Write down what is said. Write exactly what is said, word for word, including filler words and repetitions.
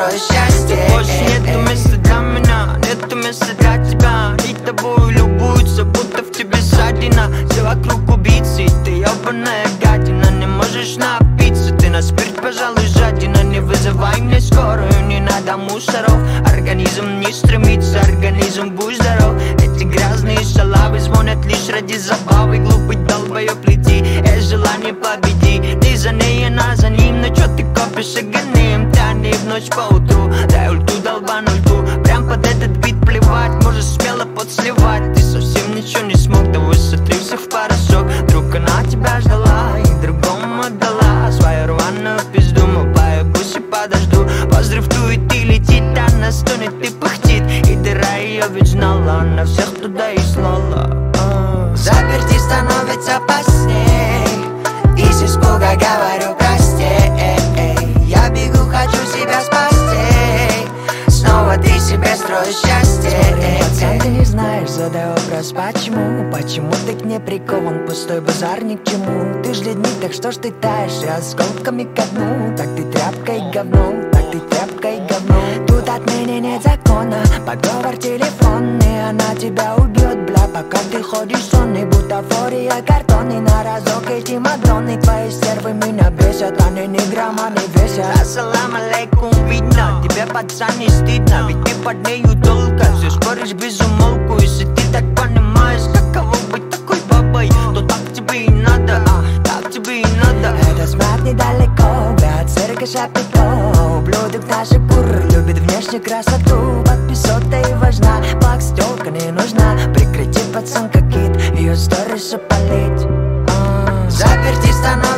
строю счастье. Больше нету места для меня, нету места для тебя. И тобой любуются, будто в тебе ссадина. Все вокруг убийцы, ты ебаная гадина. Не можешь напиться, ты на спирт, пожалуй, жадина. Не вызывай мне скорую, не надо мусоров. Организм не стремится, организм будь здоров. Эти грязные шалавы звонят лишь ради забавы. Глупый долбоёб, лети, есть желание победи. Ты за ней, она за ним, но чё ты копишь и гоним? Тяни в ночь по утру, дай ульту, долбану ульту. Прям под этот бит плевать, можешь смело подсливать. Ты совсем ничего не смог, да высотри всех в порошок. Вдруг она тебя ждала и другому отдала свою рваную пизду. Мобаю, пусть и подожду. Поздрив ту, и ты летит, она стонет и пыхтит. И дыра ее ведь знала, она всех туда и слала. Заперти становится опасней, из испуга говорю прости. Я бегу, хочу себя спасти, снова ты себе строишь счастье. Смотри, пацан, ты не знаешь, задай вопрос почему. Почему ты к ней прикован, пустой базар ни к чему. Ты ж ледник, так что ж ты таешь, и осколками ко дну. Так ты тряпка и говно, так ты тряпка и говно. Тут отныне нет закона, подговор телефонный. Она тебя убьет, бля, пока ты ходишь сонный. Бутафория, картонный, на разок эти мадонны. Твои стервы меня бесят, они ни грамма не весят. Ассалам алейкум, видно, тебе, пацан, не стыдно. Ведь ты под нею долго, все споришь без умолку. Если ты так понимаешь, каково быть такой бабой, то так тебе и надо, а, так тебе и надо. Этот смарт недалеко, бля, от церкви шапито. Ублюдок наших кур любит внешнюю красоту. Подписота и важна, бакс тёлка не нужна. Прекрати, пацан, как кит, ее сторис полить. Заперти становится